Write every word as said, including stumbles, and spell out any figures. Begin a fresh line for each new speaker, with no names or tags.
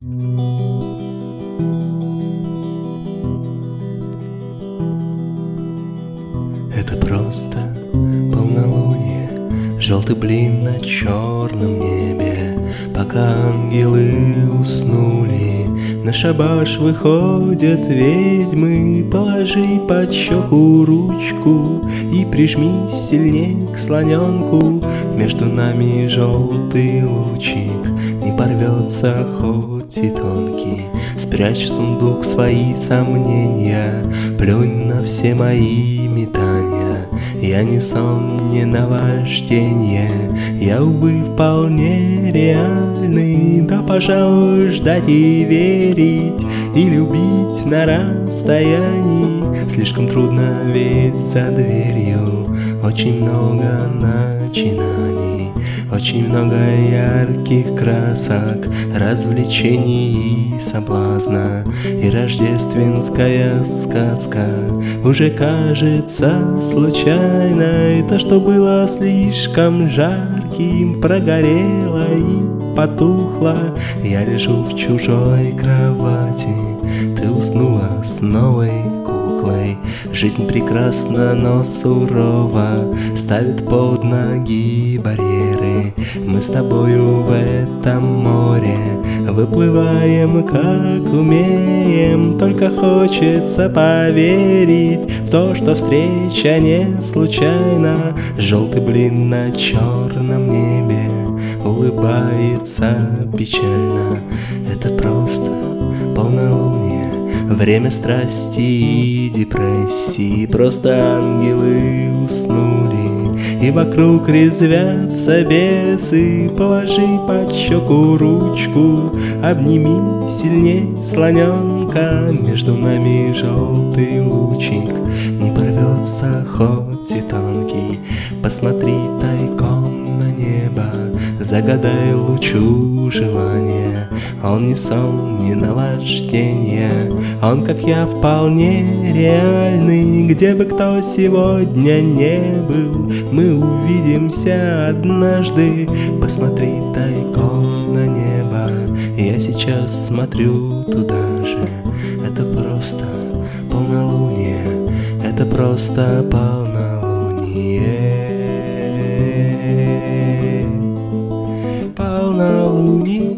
Это просто полнолуние, желтый блин на черном небе. Пока ангелы уснули, на шабаш выходят ведьмы. Положи под щеку ручку и прижмись сильней к слоненку. Между нами желтый лучик не порвется, хоть и тонкий. Спрячь в сундук свои сомнения, плюнь на все мои метания. Я не сон, не наваждение, я, увы, вполне реальный. Да, пожалуй, ждать и верить, и любить на расстоянии слишком трудно, ведь за дверью очень много начинаний, очень много ярких красок, развлечений и соблазна. И рождественская сказка уже кажется случайной. То, что было слишком жарким, прогорело и потухло. Я лежу в чужой кровати, ты уснула с новой куклой. Жизнь прекрасна, но сурова, ставит под ноги барьеры. Мы с тобою в этом море выплываем, как умеем. Только хочется поверить в то, что встреча не случайна. Желтый блин на черном небе улыбается печально. Это просто полнолуние, время страсти и депрессии. Просто ангелы уснули, и вокруг резвятся бесы. Положи под щеку ручку, обними сильней слоненка. Между нами желтый лучик не порвется, хоть и тонкий. Посмотри тайком на небо, загадай лучу желания. Он не сон, не наваждение, он, как я, вполне реальный. Где бы кто сегодня не был, мы увидимся однажды. Посмотри тайком на небо, я сейчас смотрю туда же. Это просто полнолуние, это просто полнолуние. Полнолуние.